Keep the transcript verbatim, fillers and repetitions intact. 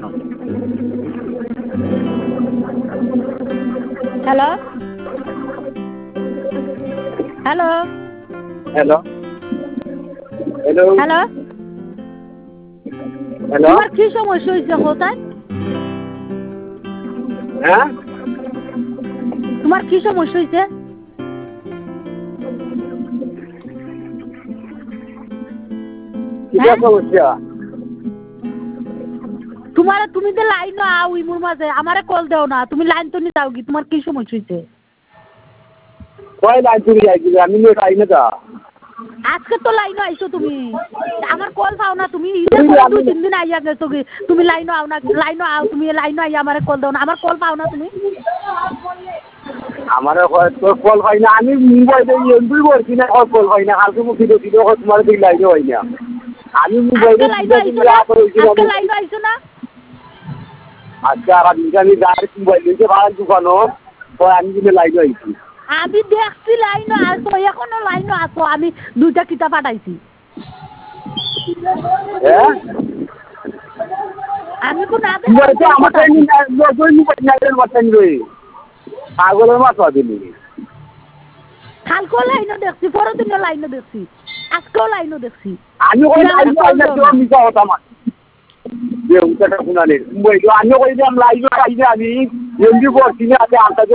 Hello hello hello hello hello hello তোমার কি সমস্যা হয়েছে কোথায়? হ্যাঁ তোমার কি সমস্যা হয়েছে? কিটা সমস্যা? তোমার তুমি তো লাইন আও ইমুর মাঝে আমারে কল দেও না, তুমি লাইন তো নি যাও কি? তোমার কি সমস্যা হয়েছে? কয় লাইন চুরি যাইছিল আমি নিয়ে পাই না তা আজকে তো লাইন আইছো তুমি, আমার কল পাও না তুমি, ঈদের পরে দুই তিন দিন আইয়া গেছো কি তুমি লাইন আও না, লাইন আও তুমি লাইন আইয়া আমারে কল দাও না, আমার কল পাও না তুমি। আমার তোর কল হয় না, আমি মোবাইলে এমবি করছি না, কল হয় না, কালকে মুখি দেখি তো তোমার দিকে লাইনে হয় না, আমি মোবাইলে আজকে লাইন আইছো না, আজকে লাইন আইছো না। আজকে আর আমি ডাইরেক্ট মোবাইল নিয়ে ভাড়ার দোকানো আমি কিন্তু লাইনে আইছি। আমি দেখছি লাইন আসো, এখনো লাইন আসো, আমি দুইটা কিতাব পাঠাইছি। হ্যাঁ আমি কোন আদে আমার পাগলের মাথা দিলি কালকেও লাইনও দেখছি, পরের দিনও লাইনও দেখছি, আজকেও লাইনও দেখছি। আমি ওই মিশা হতাম আমি কই লাইন আমি এমনি করছি না,